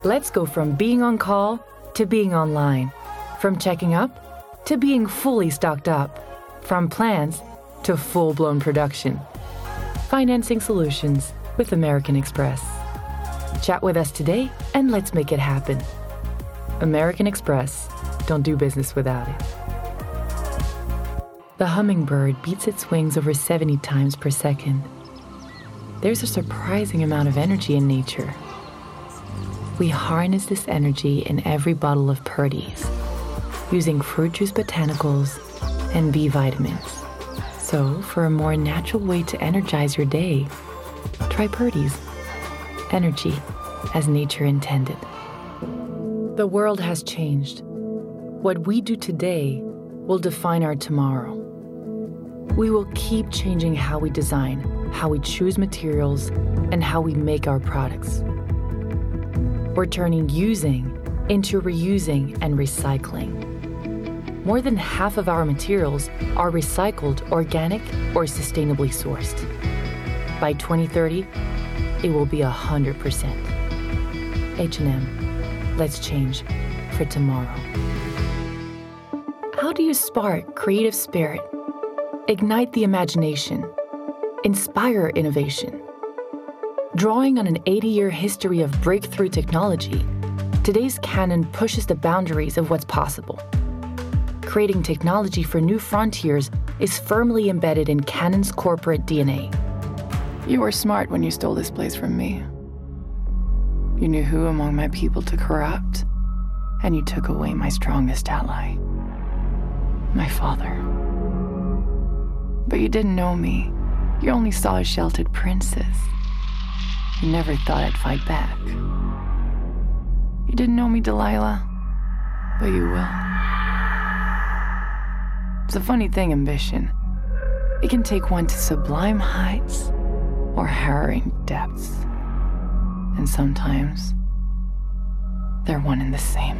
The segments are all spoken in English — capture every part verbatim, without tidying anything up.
Let's go from being on call to being online, from checking up to being fully stocked up, from plans to full-blown production. Financing solutions with American Express. Chat with us today and let's make it happen. American Express. Don't do business without it. The hummingbird beats its wings over seventy times per second. There's a surprising amount of energy in nature. We harness this energy in every bottle of Purdy's, using fruit juice botanicals and B vitamins. So, for a more natural way to energize your day, try Purdy's. Energy as nature intended. The world has changed. What we do today will define our tomorrow. We will keep changing how we design, how we choose materials, and how we make our products. We're turning using into reusing and recycling. More than half of our materials are recycled, organic, or sustainably sourced. By twenty thirty, it will be one hundred percent. H and M, let's change for tomorrow. How do you spark creative spirit, ignite the imagination, inspire innovation? Drawing on an eighty-year history of breakthrough technology, today's Canon pushes the boundaries of what's possible. Creating technology for new frontiers is firmly embedded in Canon's corporate D N A. You were smart when you stole this place from me. You knew who among my people to corrupt, and you took away my strongest ally, my father. But you didn't know me. You only saw a sheltered princess. You never thought I'd fight back. You didn't know me, Delilah, but you will. It's a funny thing, ambition. It can take one to sublime heights or harrowing depths. And sometimes, they're one and the same.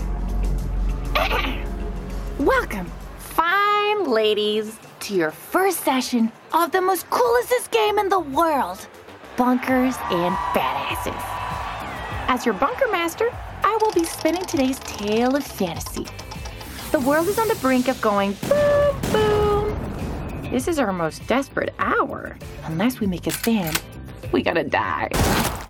Welcome, fine ladies, to your first session of the most coolest game in the world, Bunkers and Badasses. As your bunker master, I will be spinning today's tale of fantasy. The world is on the brink of going boom, boom. This is our most desperate hour. Unless we make a stand, we gotta die.